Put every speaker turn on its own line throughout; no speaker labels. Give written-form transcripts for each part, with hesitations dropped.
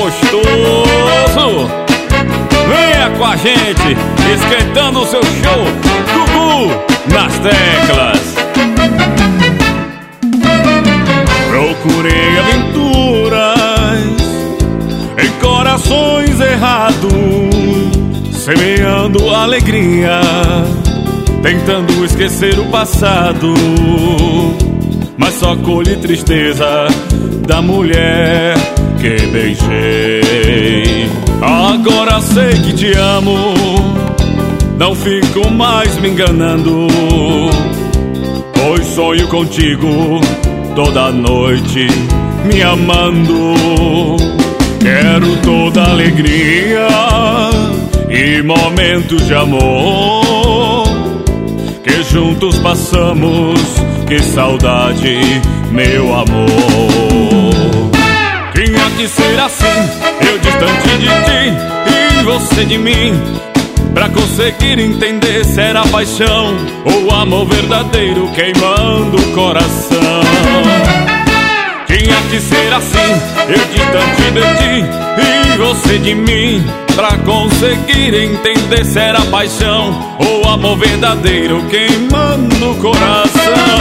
gostoso. Venha com a gente, esquentando o seu show, Gugu nas teclas. Procurei aventuras em corações errados, semeando alegria, tentando esquecer o passado, mas só colhi tristeza da mulher que beijei. Agora sei que te amo, não fico mais me enganando, pois sonho contigo toda noite me amando. Quero toda alegria e momentos de amor que juntos passamos. Que saudade, meu amor. Tinha que ser assim, eu distante de ti e você de mim, pra conseguir entender se era paixão ou amor verdadeiro queimando o coração. Tinha que ser assim, eu distante de ti e você de mim, pra conseguir entender se era paixão ou amor verdadeiro queimando o coração.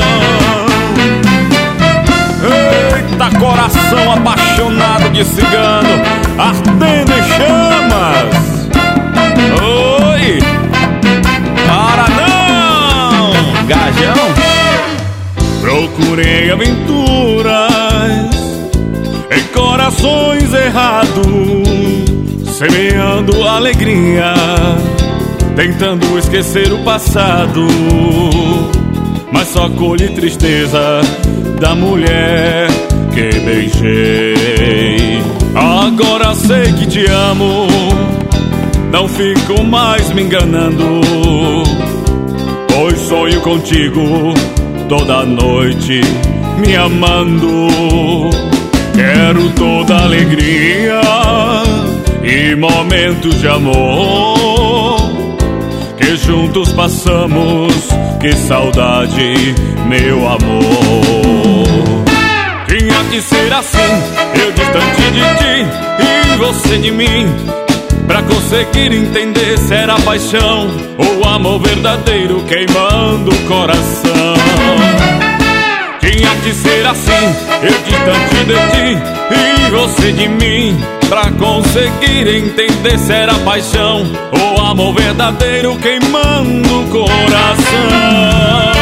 Eita, coração apaixonado de cigano, ardendo em chamas. Oi, para não, gajão. Procurei aventuras em corações errados, semeando alegria, tentando esquecer o passado, mas só colhi tristeza da mulher que beijei. Agora sei que te amo, não fico mais me enganando, pois sonho contigo toda noite me amando. Quero toda alegria e momentos de amor que juntos passamos. Que saudade, meu amor. Tinha que ser assim, eu distante de ti e você de mim, pra conseguir entender se era paixão ou amor verdadeiro queimando o coração. Tinha que ser assim, eu distante de ti e você de mim, pra conseguir entender se era paixão ou amor verdadeiro queimando o coração.